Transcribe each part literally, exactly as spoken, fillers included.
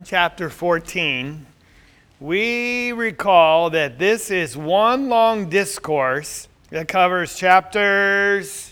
chapter fourteen, we recall that this is one long discourse that covers chapters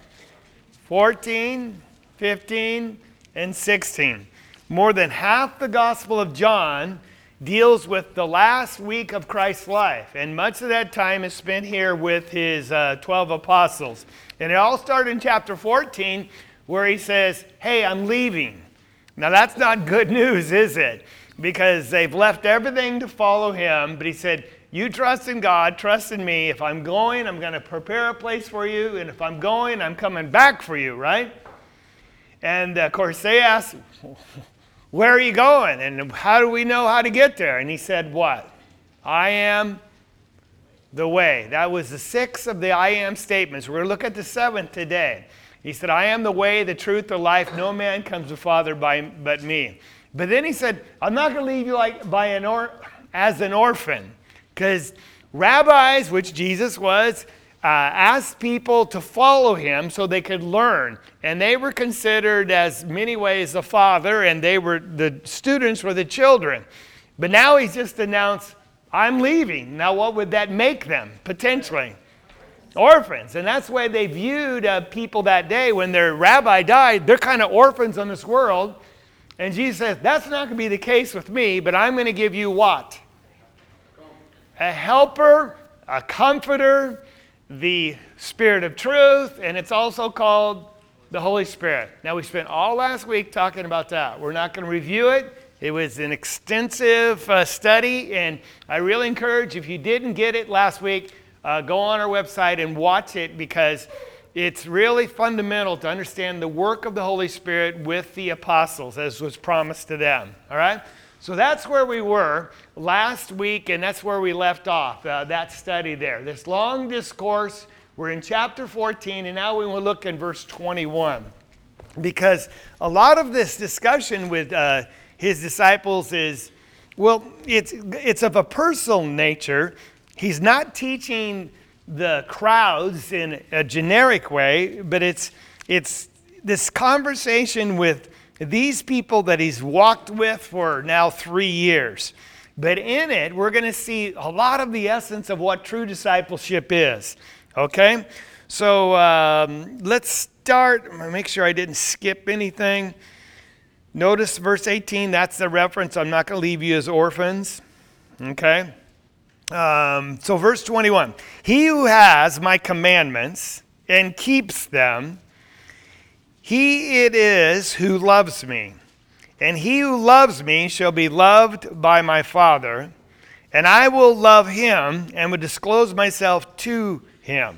fourteen, fifteen, and sixteen. More than half the Gospel of John deals with the last week of Christ's life, and much of that time is spent here with his uh, twelve apostles. And it all started in chapter fourteen, where he says, hey, I'm leaving. Now that's not good news, is it? Because they've left everything to follow him, but he said, you trust in God, trust in me. If I'm going, I'm going to prepare a place for you, and if I'm going, I'm coming back for you, right? And of course they asked, where are you going? And how do we know how to get there? And he said, what? I am the way. That was the sixth of the I am statements. We're going to look at the seventh today. He said, I am the way, the truth, the life. No man comes to the Father by, but me. But then he said, I'm not going to leave you like by an or, as an orphan. Because rabbis, which Jesus was, uh, asked people to follow him so they could learn. And they were considered as many ways the father, and they were the students were the children. But now he's just announced, I'm leaving. Now what would that make them, potentially? Orphans. And that's the way they viewed uh, people that day. When their rabbi died, they're kind of orphans in this world. And Jesus says, that's not going to be the case with me, but I'm going to give you what? A helper, a comforter, the Spirit of truth, and it's also called the Holy Spirit. Now, we spent all last week talking about that. We're not going to review it. It was an extensive uh, study, and I really encourage, if you didn't get it last week, uh, go on our website and watch it, because it's really fundamental to understand the work of the Holy Spirit with the apostles, as was promised to them. All right? So that's where we were last week, and that's where we left off, uh, that study there. This long discourse, we're in chapter fourteen, and now we will look in verse twenty-one. Because a lot of this discussion with uh, his disciples is, well, it's, it's of a personal nature. He's not teaching the crowds in a generic way, but it's it's this conversation with these people that he's walked with for now three years. But in it, we're going to see a lot of the essence of what true discipleship is. Okay? So um, let's start. I'm going to make sure I didn't skip anything. Notice verse eighteen, that's the reference. I'm not going to leave you as orphans. Okay? Um, so verse twenty-one, he who has my commandments and keeps them, he it is who loves me. And he who loves me shall be loved by my Father, and I will love him and will disclose myself to him.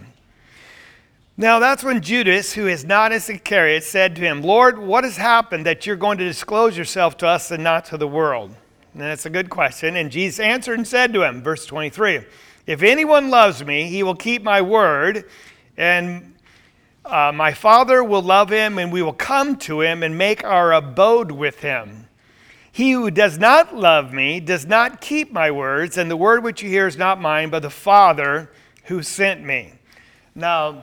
Now that's when Judas, who is not Iscariot, said to him, Lord, what has happened that you're going to disclose yourself to us and not to the world? And that's a good question. And Jesus answered and said to him, verse twenty-three, if anyone loves me, he will keep my word, and uh, my Father will love him, and we will come to him and make our abode with him. He who does not love me does not keep my words, and the word which you hear is not mine, but the Father who sent me. Now,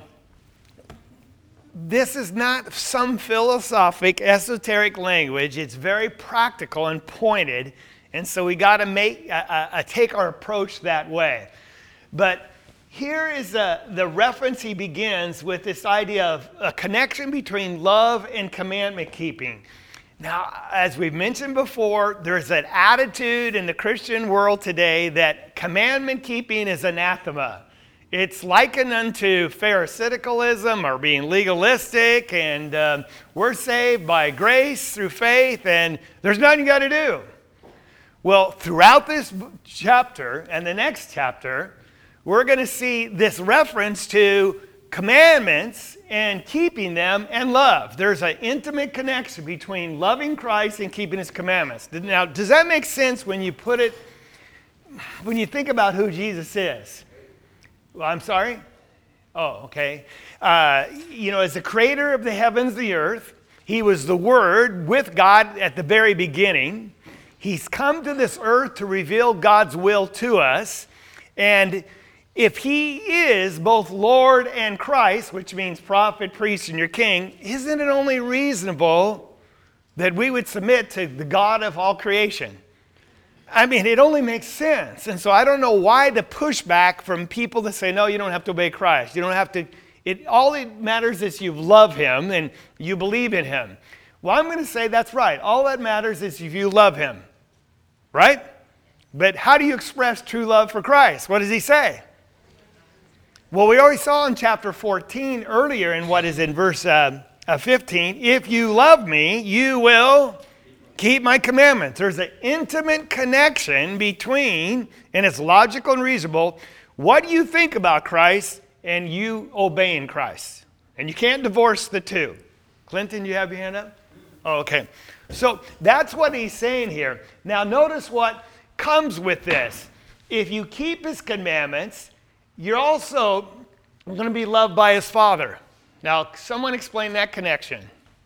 this is not some philosophic, esoteric language. It's very practical and pointed. And so we got to make uh, uh, take our approach that way. But here is uh, the reference he begins with this idea of a connection between love and commandment keeping. Now, as we've mentioned before, there's an attitude in the Christian world today that commandment keeping is anathema. It's likened unto Pharisaicism or being legalistic, and uh, we're saved by grace through faith, and there's nothing you got to do. Well, throughout this chapter and the next chapter, we're going to see this reference to commandments and keeping them and love. There's an intimate connection between loving Christ and keeping his commandments. Now, does that make sense when you put it, when you think about who Jesus is? Well, I'm sorry? Oh, okay. Uh, you know, as the creator of the heavens, the earth, he was the Word with God at the very beginning. He's come to this earth to reveal God's will to us. And if he is both Lord and Christ, which means prophet, priest, and your king, isn't it only reasonable that we would submit to the God of all creation. I mean, it only makes sense. And so I don't know why the pushback from people that say, no, you don't have to obey Christ. You don't have to. It, all it matters is you love him and you believe in him. Well, I'm going to say that's right. All that matters is if you love him. Right? But how do you express true love for Christ? What does he say? Well, we already saw in chapter fourteen earlier in what is in verse uh, uh, fifteen, if you love me, you will keep my commandments. There's an intimate connection between, and it's logical and reasonable, what you think about Christ and you obeying Christ. And you can't divorce the two. Clinton, you have your hand up? Oh, okay. So that's what he's saying here. Now notice what comes with this. If you keep his commandments, you're also going to be loved by his Father. Now, someone explain that connection.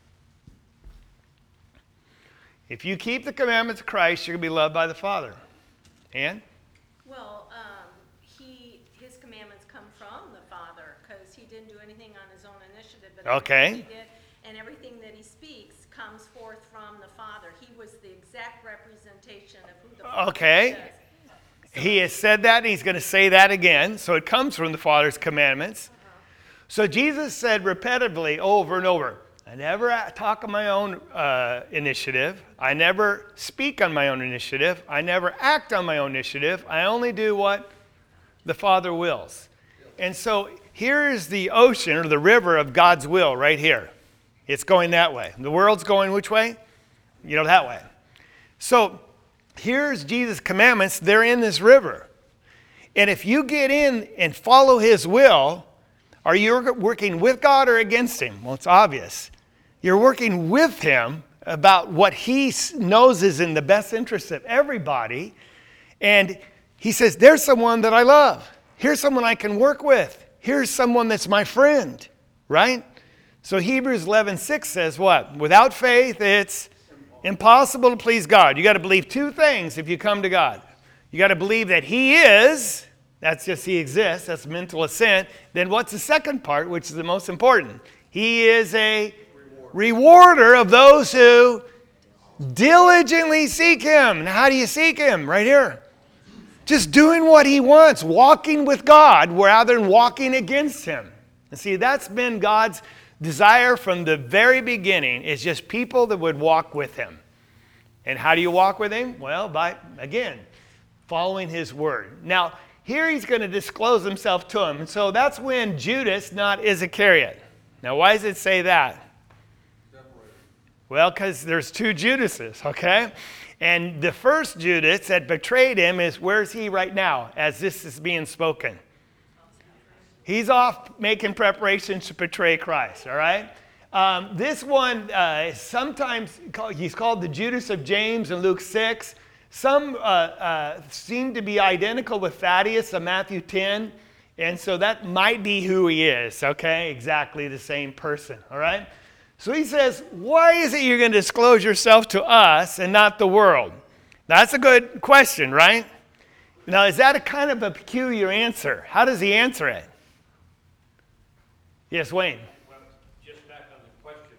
If you keep the commandments of Christ, you're going to be loved by the Father. Ann? Well, um, he his commandments come from the Father because he didn't do anything on his own initiative. But okay. He did, and everything that he speaks comes forth from the Father. He was the exact representation of who the Father okay. is. So he has said that, and he's going to say that again. So it comes from the Father's commandments. Uh-huh. So Jesus said repetitively over and over, I never talk on my own uh, initiative. I never speak on my own initiative. I never act on my own initiative. I only do what the Father wills. And so here is the ocean or the river of God's will right here. It's going that way. The world's going which way? You know, that way. So here's Jesus' commandments. They're in this river. And if you get in and follow his will, are you working with God or against him? Well, it's obvious. You're working with him about what he knows is in the best interest of everybody. And he says, there's someone that I love. Here's someone I can work with. Here's someone that's my friend, right? So Hebrews eleven six says what? Without faith, it's impossible to please God. You got to believe two things if you come to God. You got to believe that he is, that's just he exists, that's mental assent. Then what's the second part, which is the most important? He is a rewarder of those who diligently seek him. Now, how do you seek him? Right here. Just doing what he wants, walking with God rather than walking against him. And see, that's been God's desire from the very beginning, is just people that would walk with him. And how do you walk with him? Well, by, again, following his word. Now, here he's going to disclose himself to him. And so that's when Judas, not Iscariot. Now, why does it say that? Well, because there's two Judases, okay? And the first Judas that betrayed him is, where's he right now as this is being spoken? He's off making preparations to betray Christ, all right? Um, this one, uh, sometimes called, he's called the Judas of James in Luke six. Some uh, uh, seem to be identical with Thaddeus of Matthew ten. And so that might be who he is, okay? Exactly the same person, all right? So he says, why is it you're going to disclose yourself to us and not the world? That's a good question, right? Now, is that a kind of a peculiar answer? How does he answer it? Yes, Wayne. Well, just back on the question,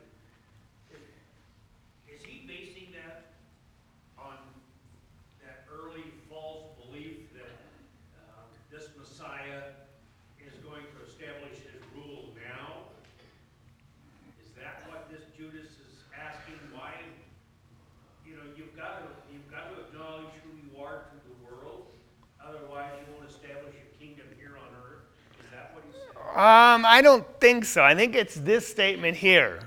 is he basing that on that early false belief that uh, this Messiah is going to establish his rule now? Is that what this Judas is asking? Why? You know, you've got to you've got to acknowledge who you are to the world. Otherwise, you won't establish a kingdom here on earth. Is that what he's saying? Um, I don't think so. I think it's this statement here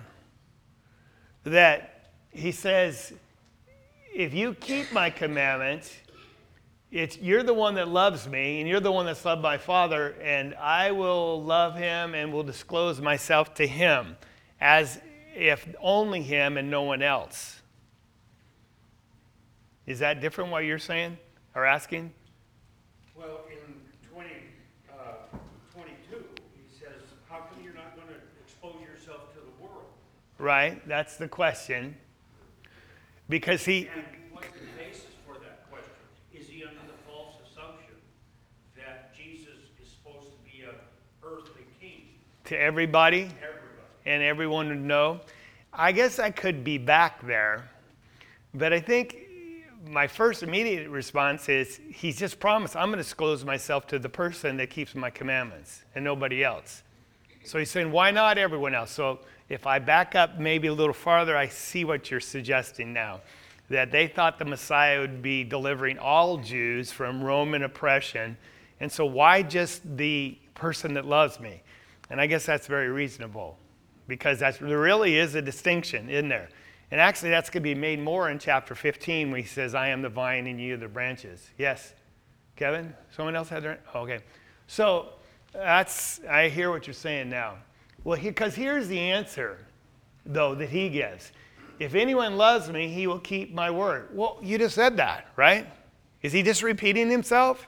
that he says, if you keep my commandments, it's, you're the one that loves me, and you're the one that's loved by Father, and I will love him and will disclose myself to him as if only him and no one else. Is that different what you're saying or asking? Well, in twenty, uh, twenty-two, he says, how come you're not going to expose yourself to the world? Right, that's the question. Because he... And what's the basis for that question? Is he under the false assumption that Jesus is supposed to be an earthly king? To everybody? Everybody. And everyone would know. I guess I could be back there, but I think my first immediate response is he's just promised, I'm going to disclose myself to the person that keeps my commandments and nobody else. So he's saying, why not everyone else? So if I back up maybe a little farther, I see what you're suggesting now, that they thought the Messiah would be delivering all Jews from Roman oppression. And so why just the person that loves me? And I guess that's very reasonable, because that's, there really is a distinction in there. And actually that's going to be made more in chapter fifteen when he says, I am the vine and you are the branches. Yes? Kevin? Someone else had their, oh, okay. So that's, I hear what you're saying now. Well, because he, here's the answer, though, that he gives. If anyone loves me, he will keep my word. Well, you just said that, right? Is he just repeating himself?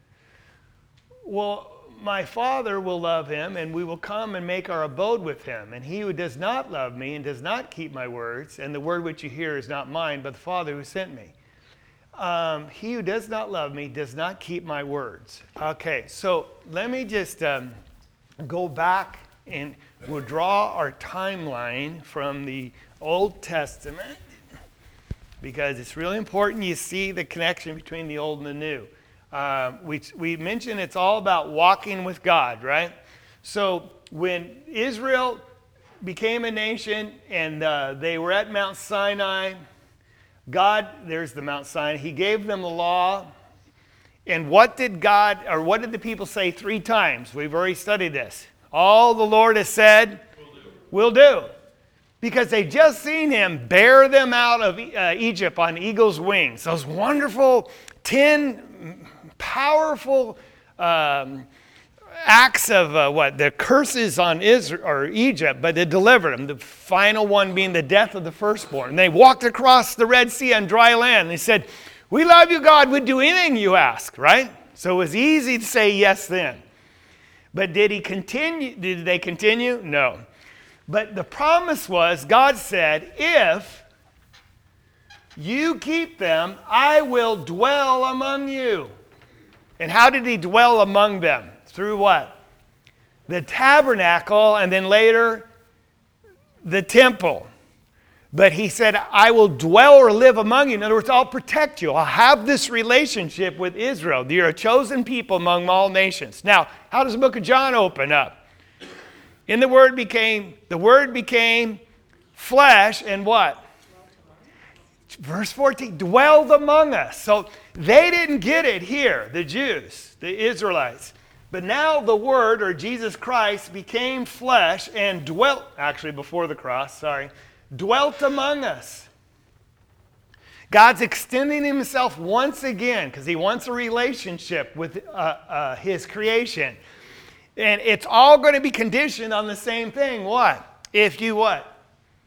Well, my Father will love him, and we will come and make our abode with him. And he who does not love me and does not keep my words, and the word which you hear is not mine, but the Father who sent me. Um, he who does not love me does not keep my words. Okay, so let me just um, go back, and we'll draw our timeline from the Old Testament, because it's really important you see the connection between the old and the new. Uh, we, we mentioned it's all about walking with God, right? So when Israel became a nation and uh, they were at Mount Sinai, God, there's the Mount Sinai, he gave them the law. And what did God, or what did the people say three times? We've already studied this. All the Lord has said, will do. Will do. Because they just seen him bear them out of uh, Egypt on eagle's wings. Those wonderful ten powerful um, acts of uh, what? The curses on Israel or Egypt, but they delivered them. The final one being the death of the firstborn. And they walked across the Red Sea on dry land. They said, we love you, God. We'd do anything you ask, right? So it was easy to say yes then. But did he continue? Did they continue? No. But the promise was, God said, if you keep them, I will dwell among you. And how did he dwell among them? Through what? The tabernacle, and then later, the temple. But he said, I will dwell or live among you. In other words, I'll protect you. I'll have this relationship with Israel. You're a chosen people among all nations. Now, how does the book of John open up? In the word became, the word became flesh and what? Verse fourteen, dwelled among us. So they didn't get it here, the Jews, the Israelites. But now the word, or Jesus Christ, became flesh and dwelt, actually before the cross, sorry, dwelt among us. God's extending himself once again because he wants a relationship with uh, uh, his creation. And it's all going to be conditioned on the same thing. What? If you what?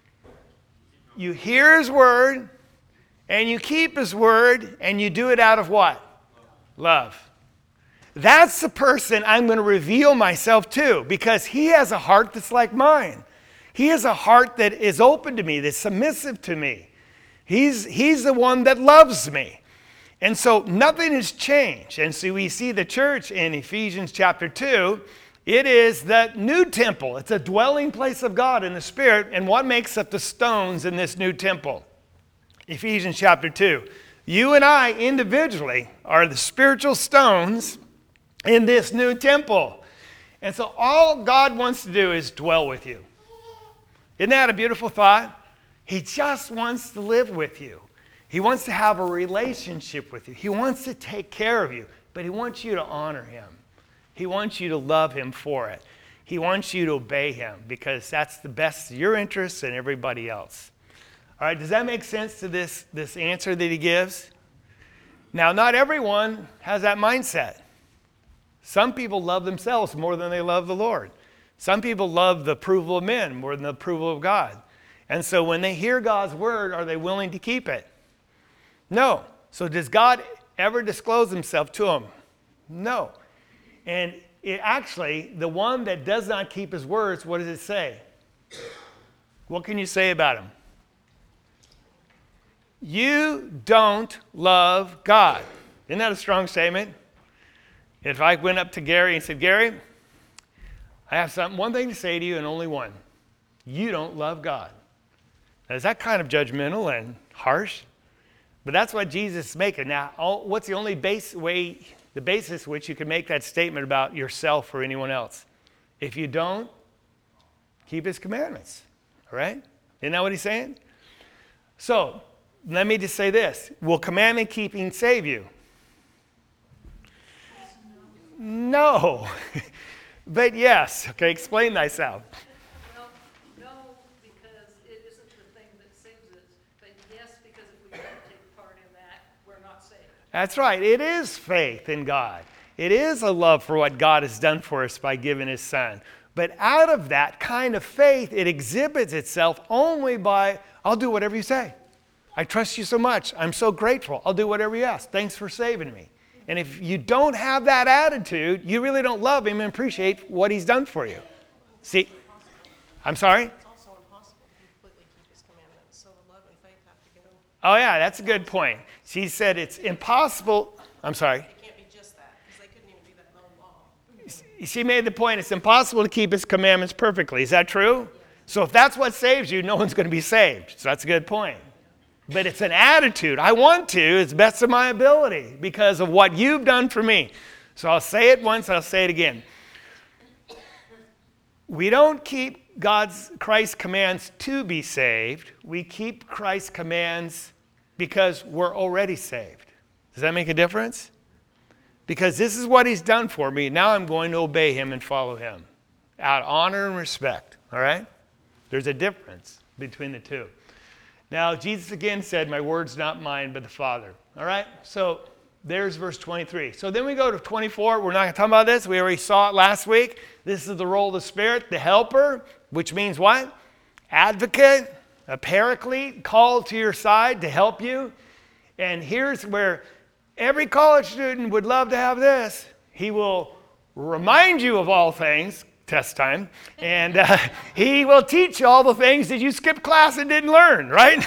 You hear his word, and you keep his word, and you do it out of what? Love. That's the person I'm going to reveal myself to, because he has a heart that's like mine. He has a heart that is open to me, that's submissive to me. He's, he's the one that loves me. And so nothing has changed. And so we see the church in Ephesians chapter two. It is the new temple. It's a dwelling place of God in the Spirit. And what makes up the stones in this new temple? Ephesians chapter two. You and I individually are the spiritual stones in this new temple. And so all God wants to do is dwell with you. Isn't that a beautiful thought? He just wants to live with you. He wants to have a relationship with you. He wants to take care of you, but he wants you to honor him. He wants you to love him for it. He wants you to obey him because that's the best of your interests and everybody else. All right, does that make sense to this, this answer that he gives? Now, not everyone has that mindset. Some people love themselves more than they love the Lord. Some people love the approval of men more than the approval of God. And so when they hear God's word, are they willing to keep it? No. So does God ever disclose himself to them? No. And it actually, the one that does not keep his words, what does it say? What can you say about him? You don't love God. Isn't that a strong statement? If I went up to Gary and said, Gary, I have something, one thing to say to you and only one. You don't love God. Now, is that kind of judgmental and harsh? But that's what Jesus is making. Now, all, what's the only base way, the basis which you can make that statement about yourself or anyone else? If you don't, keep his commandments. All right? Isn't that what he's saying? So, let me just say this. Will commandment keeping save you? No. But yes. Okay, explain thyself. Well, no, because it isn't the thing that saves us. But yes, because if we don't take part in that, we're not saved. That's right. It is faith in God. It is a love for what God has done for us by giving his son. But out of that kind of faith, it exhibits itself only by, I'll do whatever you say. I trust you so much. I'm so grateful. I'll do whatever you ask. Thanks for saving me. And if you don't have that attitude, you really don't love him and appreciate what he's done for you. See, I'm sorry? It's also impossible to completely keep his commandments, so the love and faith have to go. Oh, yeah, that's a good point. She said it's impossible. I'm sorry. It can't be just that, because they couldn't even do that in their own law. She made the point it's impossible to keep his commandments perfectly. Is that true? So if that's what saves you, no one's going to be saved. So that's a good point. But it's an attitude. I want to, as best of my ability, because of what you've done for me. So I'll say it once, I'll say it again. We don't keep God's, Christ's commands to be saved. We keep Christ's commands because we're already saved. Does that make a difference? Because this is what he's done for me. Now I'm going to obey him and follow him out of honor and respect. All right? There's a difference between the two. Now, Jesus again said, my word's not mine, but the Father. All right? So there's verse twenty-three. So then we go to twenty-four. We're not going to talk about this. We already saw it last week. This is the role of the Spirit, the helper, which means what? Advocate, a paraclete, called to your side to help you. And here's where every college student would love to have this. He will remind you of all things, test time, and uh, he will teach you all the things that you skipped class and didn't learn, right?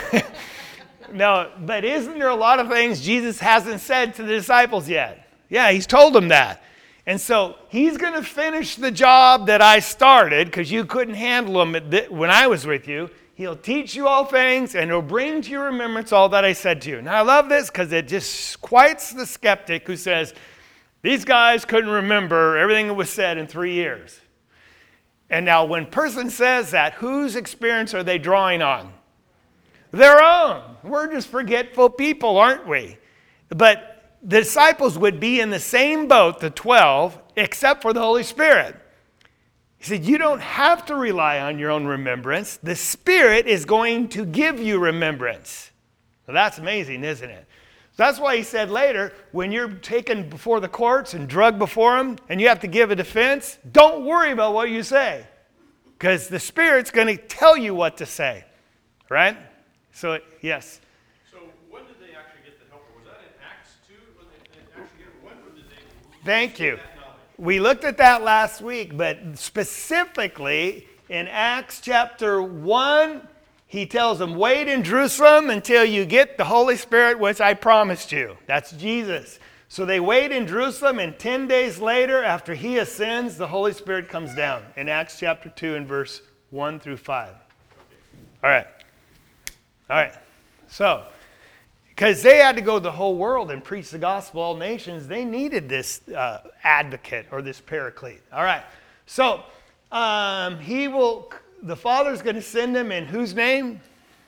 No, but isn't there a lot of things Jesus hasn't said to the disciples yet? Yeah, he's told them that. And so he's going to finish the job that I started because you couldn't handle them when I was with you. He'll teach you all things and he'll bring to your remembrance all that I said to you. Now I love this because it just quiets the skeptic who says, these guys couldn't remember everything that was said in three years. And now when a person says that, whose experience are they drawing on? Their own. We're just forgetful people, aren't we? But the disciples would be in the same boat, the twelve, except for the Holy Spirit. He said, you don't have to rely on your own remembrance. The Spirit is going to give you remembrance. Well, that's amazing, isn't it? That's why he said later, when you're taken before the courts and drugged before them and you have to give a defense, don't worry about what you say because the Spirit's going to tell you what to say, right? So, yes. So when did they actually get the helper? Was that in Acts two? When they actually get it? When did they Thank you. that knowledge? We looked at that last week, but specifically in Acts chapter one, he tells them, wait in Jerusalem until you get the Holy Spirit, which I promised you. That's Jesus. So they wait in Jerusalem, and ten days later, after he ascends, the Holy Spirit comes down in Acts chapter two and verse one through five. All right. All right. So, because they had to go to the whole world and preach the gospel to all nations, they needed this uh, advocate or this paraclete. All right. So, um, he will... The Father's going to send him in whose name?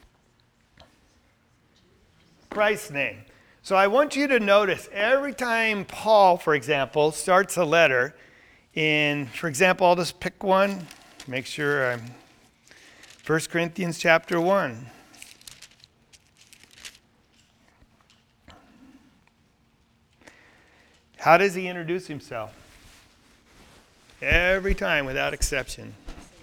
Christ's name. So I want you to notice every time Paul, for example, starts a letter in, for example, I'll just pick one. Make sure I'm First Corinthians chapter one. How does he introduce himself? Every time, without exception.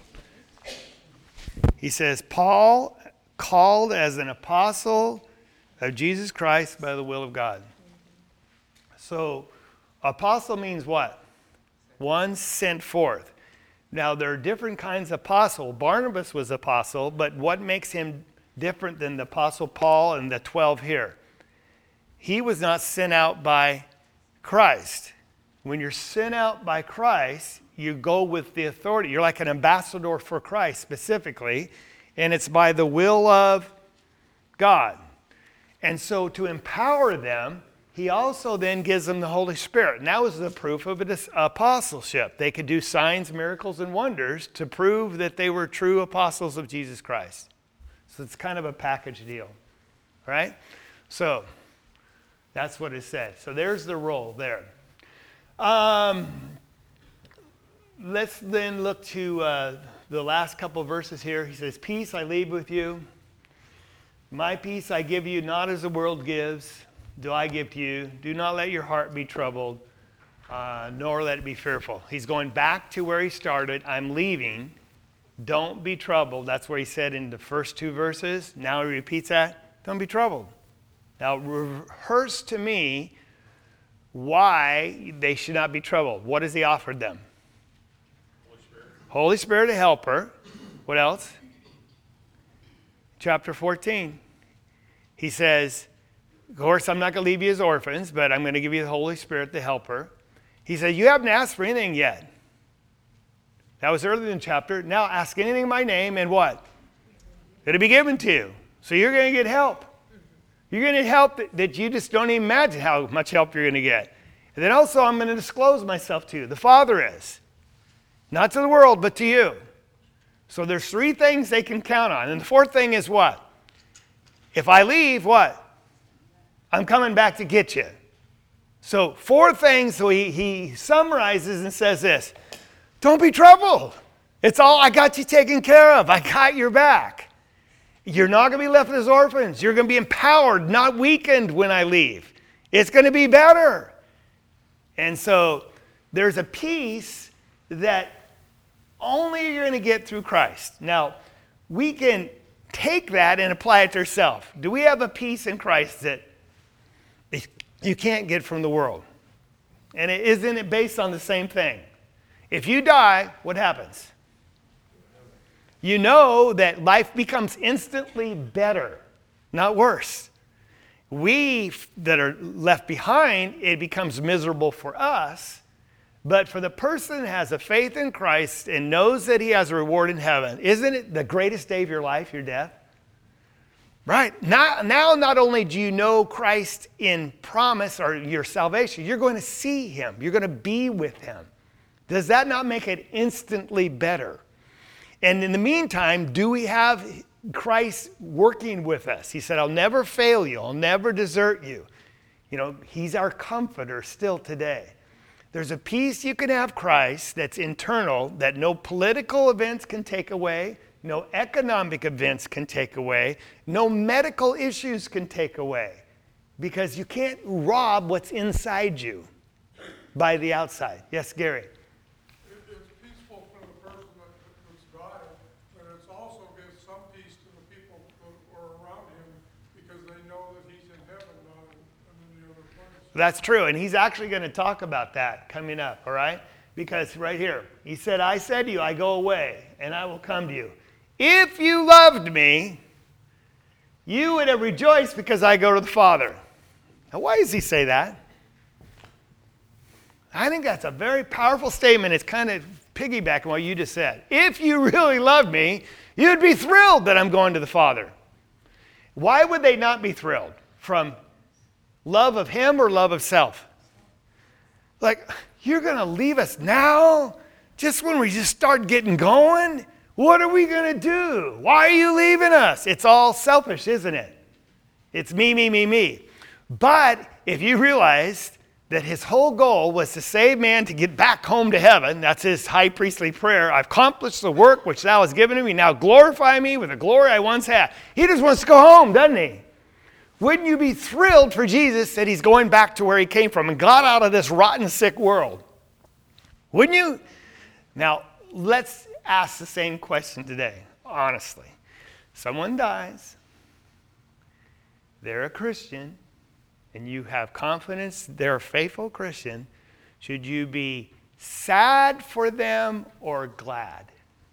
He says, Paul, called as an apostle of Jesus Christ by the will of God. So, apostle means what? One sent forth. Now, there are different kinds of apostle. Barnabas was apostle, but what makes him different than the apostle Paul and the twelve here? He was not sent out by Christ. When you're sent out by Christ, you go with the authority. You're like an ambassador for Christ specifically, and it's by the will of God. And so to empower them, he also then gives them the Holy Spirit. And that was the proof of this apostleship. They could do signs, miracles, and wonders to prove that they were true apostles of Jesus Christ. So it's kind of a package deal. All right? So that's what it said. So there's the role there. Um, let's then look to uh, the last couple verses here. He says, peace I leave with you. My peace I give you, not as the world gives, do I give to you. Do not let your heart be troubled, uh, nor let it be fearful. He's going back to where he started. I'm leaving. Don't be troubled. That's where he said in the first two verses. Now he repeats that. Don't be troubled. Now rehearse to me why they should not be troubled. What has he offered them? Holy Spirit. Holy Spirit, a helper. What else? Chapter fourteen. He says, of course, I'm not going to leave you as orphans, but I'm going to give you the Holy Spirit, the helper. He said, you haven't asked for anything yet. That was earlier in the chapter. Now ask anything in my name, and what? It'll be given to you. So you're going to get help. You're going to get help that, that you just don't even imagine how much help you're going to get. And then also I'm going to disclose myself to you. The Father is. Not to the world, but to you. So there's three things they can count on. And the fourth thing is what? If I leave, what? I'm coming back to get you. So four things. So he, he summarizes and says this. Don't be troubled. It's all, I got you taken care of. I got your back. You're not going to be left as orphans. You're going to be empowered, not weakened when I leave. It's going to be better. And so there's a peace that only you're going to get through Christ. Now, we can take that and apply it to ourselves. Do we have a peace in Christ that you can't get from the world? And it, isn't it based on the same thing? If you die, what happens? You know that life becomes instantly better, not worse. We that are left behind, it becomes miserable for us. But for the person that has a faith in Christ and knows that he has a reward in heaven, isn't it the greatest day of your life, your death? Right. Now, now not only do you know Christ in promise or your salvation, you're going to see him. You're going to be with him. Does that not make it instantly better? And in the meantime, do we have Christ working with us? He said, I'll never fail you. I'll never desert you. You know, he's our comforter still today. There's a peace you can have Christ that's internal, that no political events can take away, no economic events can take away, no medical issues can take away, because you can't rob what's inside you by the outside. Yes, Gary? It's peaceful for the person that's died, but it also gives some peace to the people that are around him because they know that he's in heaven, not in, in any other place. That's true, and he's actually going to talk about that coming up, all right? Because right here, he said, I said to you, I go away, and I will come to you. If you loved me, you would have rejoiced because I go to the Father. Now, why does he say that? I think that's a very powerful statement. It's kind of piggybacking what you just said. If you really loved me, you'd be thrilled that I'm going to the Father. Why would they not be thrilled? From love of him or love of self? Like, you're going to leave us now? Just when we just start getting going? What are we going to do? Why are you leaving us? It's all selfish, isn't it? It's me, me, me, me. But if you realized that his whole goal was to save man to get back home to heaven, that's his high priestly prayer. I've accomplished the work which thou hast given to me. Now glorify me with the glory I once had. He just wants to go home, doesn't he? Wouldn't you be thrilled for Jesus that he's going back to where he came from and got out of this rotten, sick world? Wouldn't you? Now, let's ask the same question today, honestly. Someone dies, they're a Christian, and you have confidence they're a faithful Christian. Should you be sad for them or glad?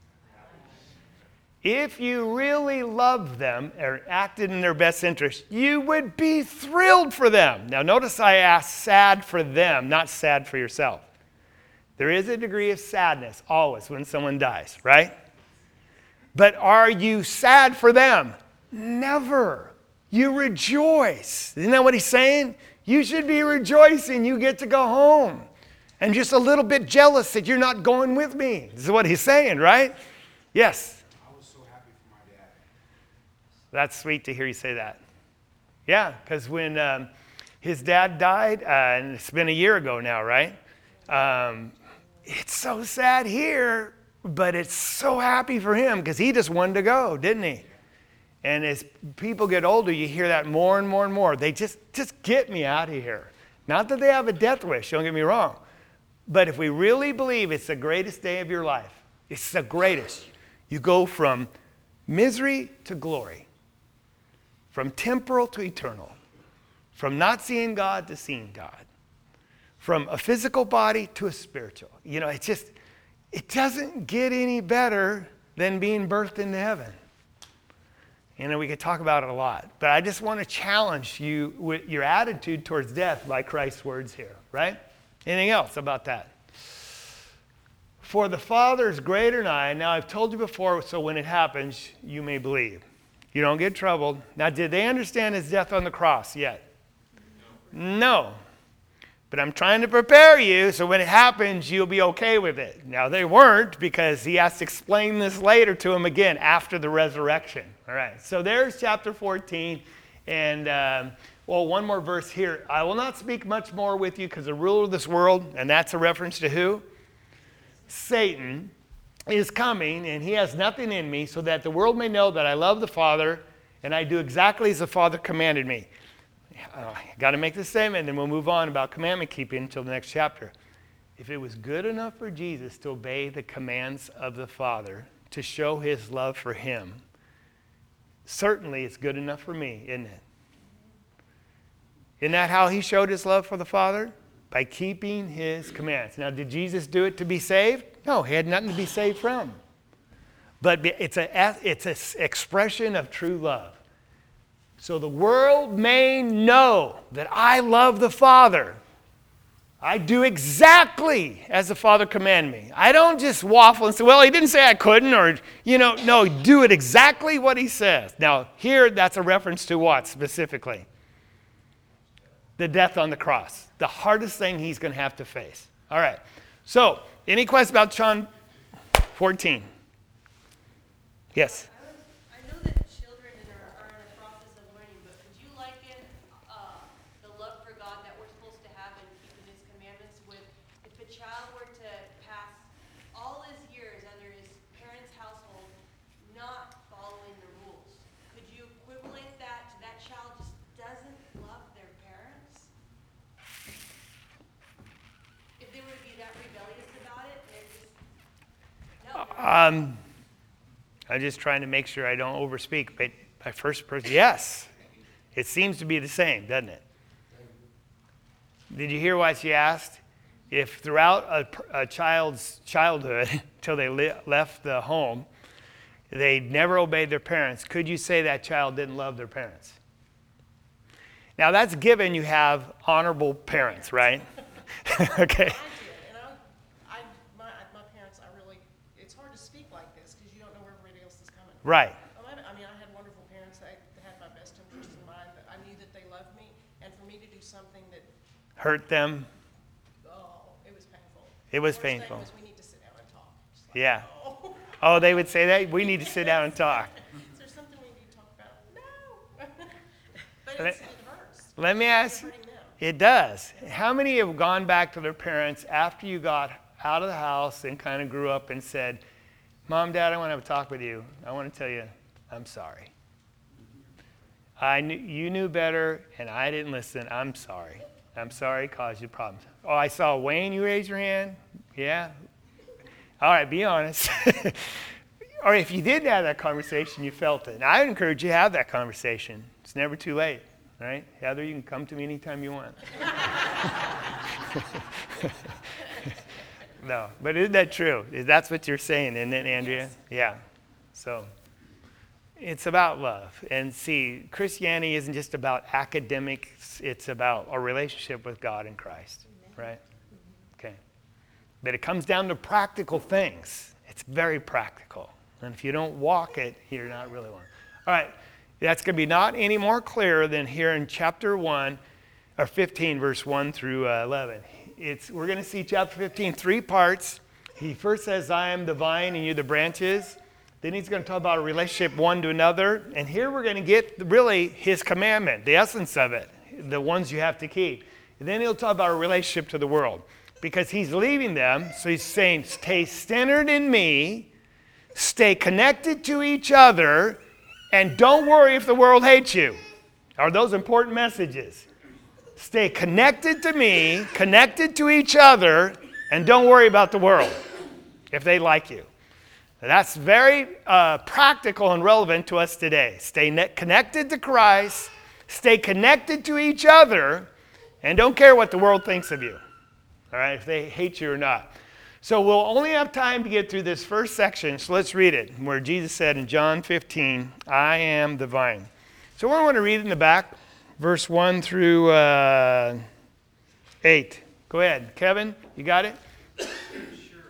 If you really loved them or acted in their best interest, you would be thrilled for them. Now notice I asked sad for them, not sad for yourself. There is a degree of sadness always when someone dies, right? But are you sad for them? Never. You rejoice. Isn't that what he's saying? You should be rejoicing. You get to go home. And just a little bit jealous that you're not going with me. This is what he's saying, right? Yes. I was so happy for my dad. That's sweet to hear you say that. Yeah, because when um, his dad died, uh, and it's been a year ago now, right? Um, it's so sad here, but it's so happy for him because he just wanted to go, didn't he? And as people get older, you hear that more and more and more. They just, just get me out of here. Not that they have a death wish, don't get me wrong. But if we really believe it's the greatest day of your life, it's the greatest. You go from misery to glory, from temporal to eternal, from not seeing God to seeing God, from a physical body to a spiritual. You know, it's just, it doesn't get any better than being birthed into heaven. You know, we could talk about it a lot, but I just want to challenge you with your attitude towards death by Christ's words here, right? Anything else about that? For the Father is greater than I. Now, I've told you before, so when it happens, you may believe. You don't get troubled. Now, did they understand his death on the cross yet? No. But I'm trying to prepare you so when it happens, you'll be okay with it. Now, they weren't because he has to explain this later to them again after the resurrection. All right, so there's chapter fourteen. And, um, well, one more verse here. I will not speak much more with you because the ruler of this world, and that's a reference to who? Satan is coming, and he has nothing in me so that the world may know that I love the Father and I do exactly as the Father commanded me. Uh, got to make this statement, and then we'll move on about commandment keeping until the next chapter. If it was good enough for Jesus to obey the commands of the Father, to show his love for him, certainly it's good enough for me, isn't it? Isn't that how he showed his love for the Father? By keeping his commands. Now, did Jesus do it to be saved? No, he had nothing to be saved from. But it's a it's an expression of true love. So the world may know that I love the Father. I do exactly as the Father commanded me. I don't just waffle and say, well, he didn't say I couldn't, or, you know, no, do it exactly what he says. Now, here, that's a reference to what specifically? The death on the cross. The hardest thing he's going to have to face. All right. So, any questions about John fourteen? Yes. I know that children are, are in the process of learning, but could you liken uh, the love for God that we're supposed to have in keeping his commandments with if a child were to pass all his years under his parents' household not following the rules? Could you equivalent that to that child just doesn't love their parents? If they were to be that rebellious about it, they're just, no. Um, I'm just trying to make sure I don't overspeak. But my first person, yes. It seems to be the same, doesn't it? Did you hear what she asked? If throughout a, a child's childhood, till they li- left the home, they never obeyed their parents, could you say that child didn't love their parents? Now, that's given you have honorable parents, right? Okay. I did, and I, I, my, my parents, I really, it's hard to speak like this because you don't know where everybody else is coming from. Right. I mean, I had wonderful parents that had my best interest in mind, that I knew that they loved me, and for me to do something that, Hurt them. oh, it was painful. It was First thing painful. was, we need to sit down and talk. Just like, Yeah. oh. Oh, they would say that? We need to sit down and talk. Is there something we need to talk about? No. But Let- it's, it hurts. Let me ask, You're hurting them. it does. How many have gone back to their parents after you got out of the house and kind of grew up and said, Mom, Dad, I want to have a talk with you. I want to tell you, I'm sorry. I knew, you knew better, and I didn't listen. I'm sorry. I'm sorry it caused you problems. Oh, I saw Wayne, you raised your hand? Yeah? All right, be honest. Or if you did have that conversation, you felt it. And I would encourage you to have that conversation. It's never too late, right? Heather, you can come to me anytime you want. No, but isn't that true? That's what you're saying, isn't it, Andrea? Yes. Yeah. So it's about love. And see, Christianity isn't just about academics. It's about a relationship with God and Christ, right? Okay. But it comes down to practical things. It's very practical, And if you don't walk it, you're not really one. All right, that's going to be not any more clear than here in chapter one, or fifteen, verse one through uh, eleven. It's, we're going to see chapter fifteen, three parts. He first says, I am the vine and you the branches. Then he's going to talk about a relationship one to another. And here we're going to get really his commandment, the essence of it, the ones you have to keep. And then he'll talk about a relationship to the world. Because he's leaving them, so he's saying, stay centered in me, stay connected to each other, and don't worry if the world hates you. Are those important messages? Stay connected to me, connected to each other, and don't worry about the world if they like you. That's very uh, practical and relevant to us today. Stay ne- connected to Christ, stay connected to each other, and don't care what the world thinks of you. All right, if they hate you or not. So we'll only have time to get through this first section, so let's read it, where Jesus said in John fifteen, I am the vine. So I want to read it in the back, verse one through uh, eight. Go ahead. Kevin, you got it? Sure.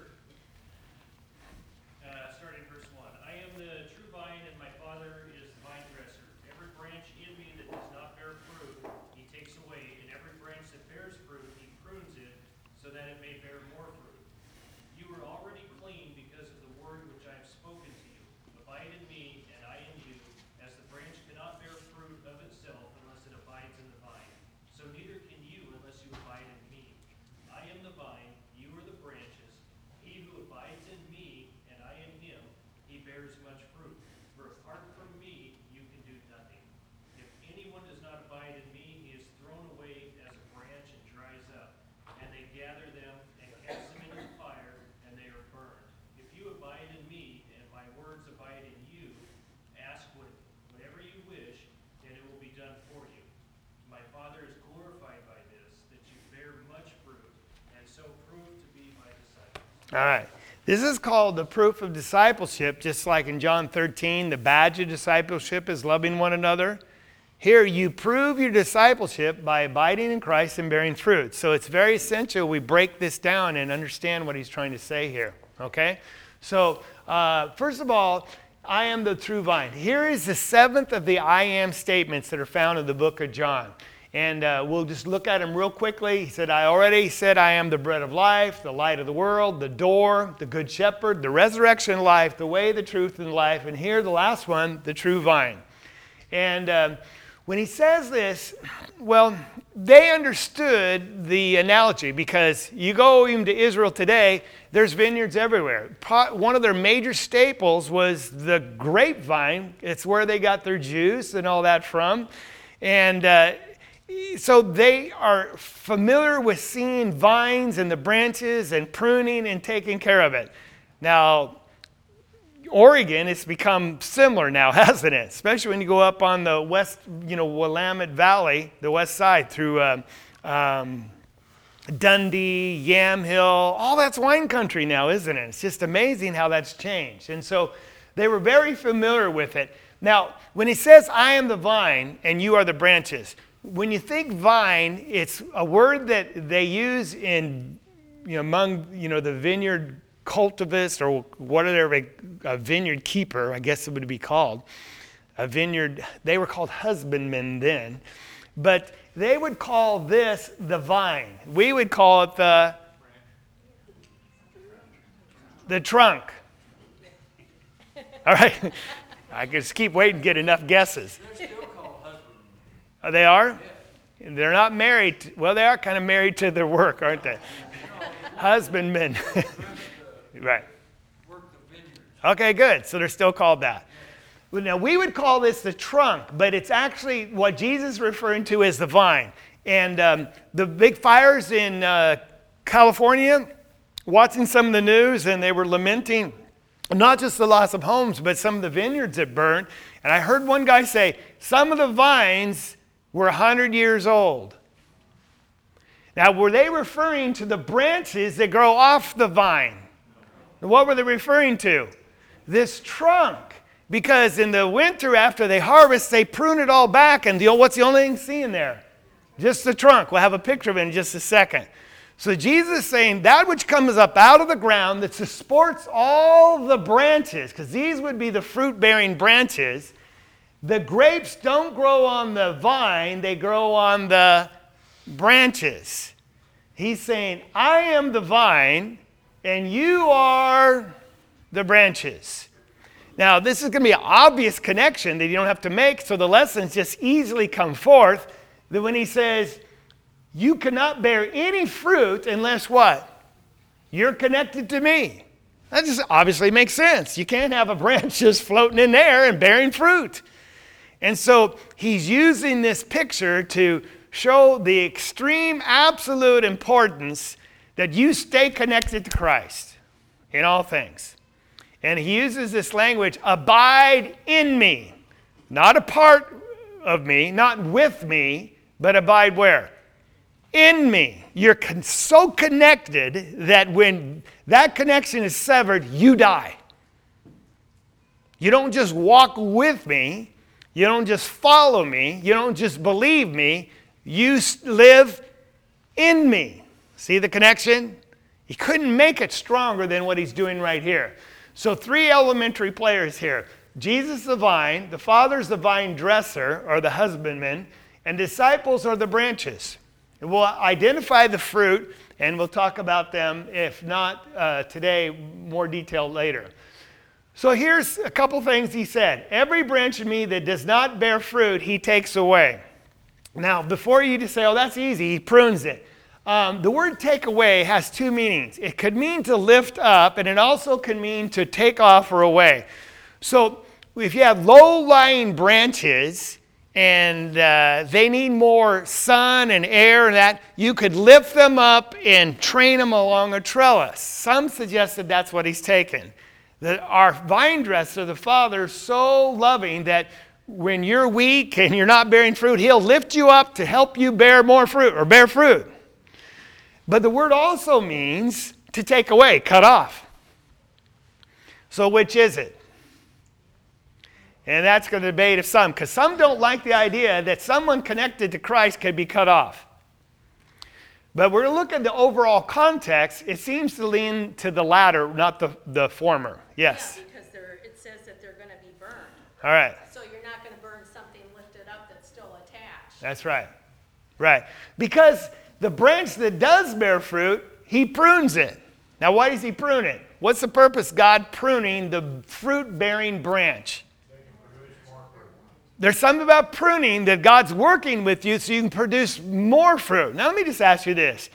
Uh, starting verse one. I am the true vine, and my Father is the vine dresser. Every branch in me that does not bear fruit, he takes away, and every branch that bears fruit, he prunes it, so that it may bear more fruit. You are already clean because of the word which I have spoken to you. Abide in me, and I in you, as the branch cannot bear fruit of itself unless it abides in the vine. So neither can you unless you abide in me. I am the vine, you are the branches. He who abides in me, and I in him, he bears much fruit. For apart from me, you can do nothing. If anyone does not abide in me, he is thrown away as a branch and dries up. And they gather them and cast them into the fire, and they are burned. If you abide in me, and my words abide in you, ask what, whatever you wish, and it will be done for you. My Father is glorified by this, that you bear much fruit, and so prove to be my disciples. All right. This is called the proof of discipleship, just like in John thirteen, the badge of discipleship is loving one another. Here, you prove your discipleship by abiding in Christ and bearing fruit. So it's very essential we break this down and understand what he's trying to say here. Okay? So, uh, first of all, I am the true vine. Here is the seventh of the I am statements that are found in the book of John. And uh, we'll just look at them real quickly. He said, I already said I am the bread of life, the light of the world, the door, the good shepherd, the resurrection life, the way, the truth, and life. And here, the last one, the true vine. And um, when he says this, well, they understood the analogy because you go even to Israel today, there's vineyards everywhere. One of their major staples was the grapevine. It's where they got their juice and all that from. And uh, so they are familiar with seeing vines and the branches and pruning and taking care of it. Now, Oregon, it's become similar now, hasn't it? Especially when you go up on the west, you know, Willamette Valley, the west side through uh, um, Dundee, Yamhill, all that's wine country now, isn't it? It's just amazing how that's changed. And so they were very familiar with it. Now, when he says, I am the vine and you are the branches, when you think vine, it's a word that they use in, you know, among, you know, the vineyard cultivist or whatever, a vineyard keeper, I guess it would be called. A vineyard, they were called husbandmen then. But they would call this the vine. We would call it the, the trunk. All right. I could just keep waiting to get enough guesses. They're still called husbandmen. Oh, they are? Yeah. They're not married. To, well, they are kind of married to their work, aren't they? Husbandmen. Right. Okay, good. So they're still called that. Well, now, we would call this the trunk, but it's actually what Jesus is referring to as the vine. And um, the big fires in uh, California, watching some of the news, and they were lamenting not just the loss of homes, but some of the vineyards that burned. And I heard one guy say, some of the vines were one hundred years old. Now, were they referring to the branches that grow off the vine? What were they referring to? This trunk. Because in the winter after they harvest, they prune it all back. And the, what's the only thing seen there? Just the trunk. We'll have a picture of it in just a second. So Jesus is saying that which comes up out of the ground that supports all the branches, because these would be the fruit-bearing branches. The grapes don't grow on the vine, they grow on the branches. He's saying, I am the vine, and you are the branches. Now, this is going to be an obvious connection that you don't have to make, so the lessons just easily come forth. That when he says, you cannot bear any fruit unless what? You're connected to me. That just obviously makes sense. You can't have a branch just floating in there and bearing fruit. And so he's using this picture to show the extreme, absolute importance that you stay connected to Christ in all things. And he uses this language, abide in me. Not a part of me, not with me, but abide where? In me. You're con- so connected that when that connection is severed, you die. You don't just walk with me. You don't just follow me. You don't just believe me. You live in me. See the connection? He couldn't make it stronger than what he's doing right here. So three elementary players here. Jesus the vine, the Father's the vine dresser, or the husbandman, and disciples are the branches. And we'll identify the fruit, and we'll talk about them, if not uh, today, more detail later. So here's a couple things he said. Every branch in me that does not bear fruit, he takes away. Now, before you just say, oh, that's easy, he prunes it. Um, the word take away has two meanings. It could mean to lift up, and it also can mean to take off or away. So if you have low-lying branches, and uh, they need more sun and air and that, you could lift them up and train them along a trellis. Some suggested that's what he's taken. That our vine dresser, the Father, is so loving that when you're weak and you're not bearing fruit, he'll lift you up to help you bear more fruit or bear fruit. But the word also means to take away, cut off. So which is it? And that's going to debate of some, because some don't like the idea that someone connected to Christ could be cut off. But we're going to look at the overall context. It seems to lean to the latter, not the, the former. Yes? Yeah, because they're, it says that they're going to be burned. All right. So you're not going to burn something lifted up that's still attached. That's right. Right. Because the branch that does bear fruit, he prunes it. Now, why does he prune it? What's the purpose God pruning the fruit-bearing branch? There's something about pruning that God's working with you so you can produce more fruit. Now, let me just ask you this.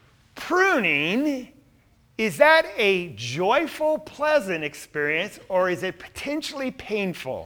Pruning, is that a joyful, pleasant experience, or is it potentially painful?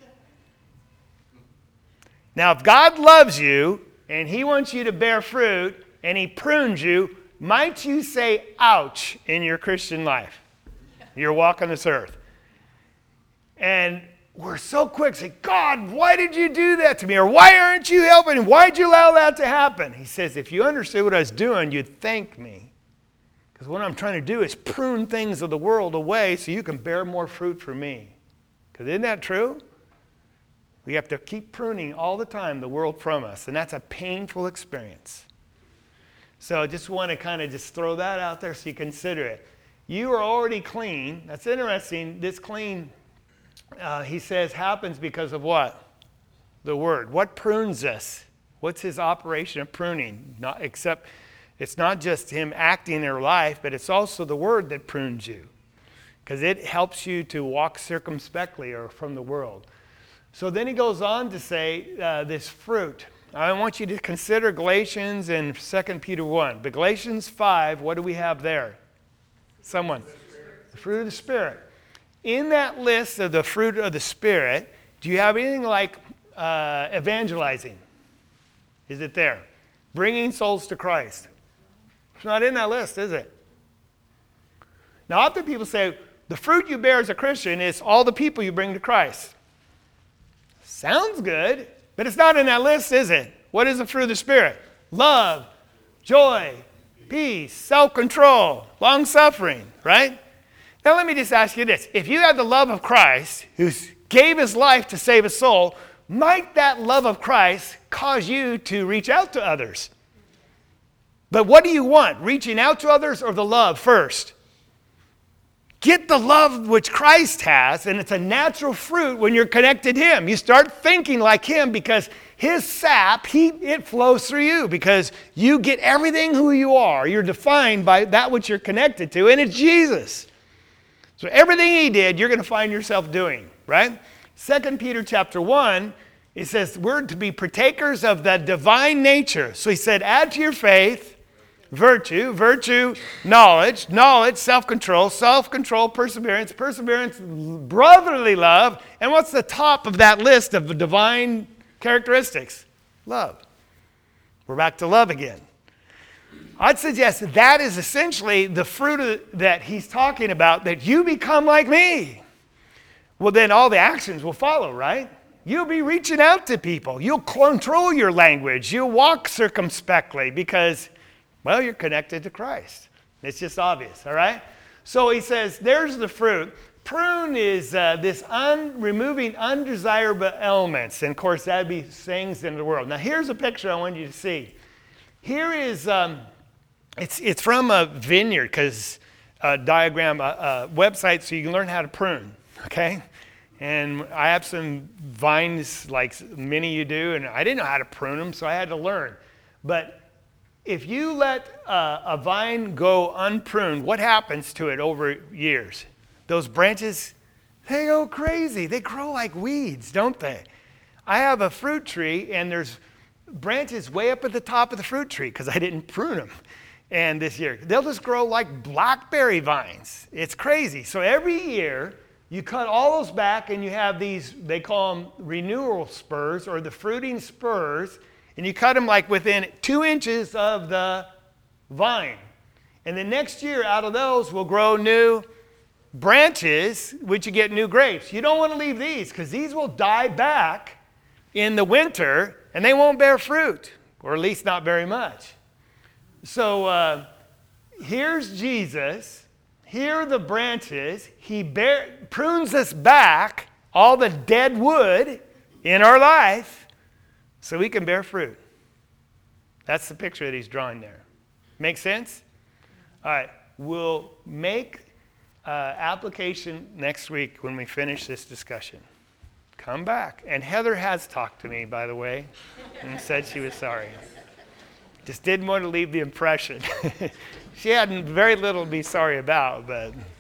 Now, if God loves you and he wants you to bear fruit and he prunes you, might you say, ouch, in your Christian life? You're walking this earth. And we're so quick to say, God, why did you do that to me? Or why aren't you helping? Why did you allow that to happen? He says, if you understood what I was doing, you'd thank me. Because what I'm trying to do is prune things of the world away so you can bear more fruit for me. Because isn't that true? We have to keep pruning all the time the world from us. And that's a painful experience. So I just want to kind of just throw that out there so you consider it. You are already clean. That's interesting. This clean, uh, he says, happens because of what? The word. What prunes us? What's his operation of pruning? Not except it's not just him acting in your life, but it's also the word that prunes you. Because it helps you to walk circumspectly or from the world. So then he goes on to say uh, this fruit. I want you to consider Galatians and Second Peter one. But Galatians five, what do we have there? Someone. The fruit of the Spirit. In that list of the fruit of the Spirit, do you have anything like uh, evangelizing? Is it there? Bringing souls to Christ. It's not in that list, is it? Now, often people say, the fruit you bear as a Christian is all the people you bring to Christ. Sounds good, but it's not in that list, is it? What is the fruit of the Spirit? Love, joy, peace, self-control, long-suffering, right? Now let me just ask you this. If you have the love of Christ, who gave his life to save a soul, might that love of Christ cause you to reach out to others? But what do you want? Reaching out to others or the love first? Get the love which Christ has, and it's a natural fruit when you're connected to him. You start thinking like him because his sap, he, it flows through you because you get everything who you are. You're defined by that which you're connected to, and it's Jesus. So everything he did, you're going to find yourself doing, right? Second Peter chapter one, it says we're to be partakers of the divine nature. So he said, add to your faith virtue, virtue, knowledge, knowledge, self-control, self-control, perseverance, perseverance, brotherly love. And what's the top of that list of the divine characteristics? Love. We're back to love again. I'd suggest that is essentially the fruit of, that he's talking about, that you become like me. Well, then all the actions will follow, right? You'll be reaching out to people. You'll control your language. You'll walk circumspectly because, well, you're connected to Christ. It's just obvious, all right? So he says, there's the fruit. Prune is uh, this un- removing undesirable elements. And, of course, that would be things in the world. Now, here's a picture I want you to see. Here is, um, it's, it's from a vineyard, because a diagram, a, a website so you can learn how to prune, okay? And I have some vines like many of you do, and I didn't know how to prune them, so I had to learn. But if you let uh, a vine go unpruned, what happens to it over years? Those branches, they go crazy. They grow like weeds, don't they? I have a fruit tree, and there's branches way up at the top of the fruit tree because I didn't prune them. And this year, they'll just grow like blackberry vines. It's crazy. So every year, you cut all those back, and you have these, they call them renewal spurs or the fruiting spurs, and you cut them like within two inches of the vine. And the next year, out of those will grow new branches, which you get new grapes. You don't want to leave these because these will die back in the winter, and they won't bear fruit, or at least not very much. So uh, here's Jesus. Here are the branches. He bear, prunes us back, all the dead wood in our life, so we can bear fruit. That's the picture that he's drawing there. Make sense? All right. We'll make uh, application next week when we finish this discussion. Come back. And Heather has talked to me, by the way, and said she was sorry. Just didn't want to leave the impression. She had very little to be sorry about, but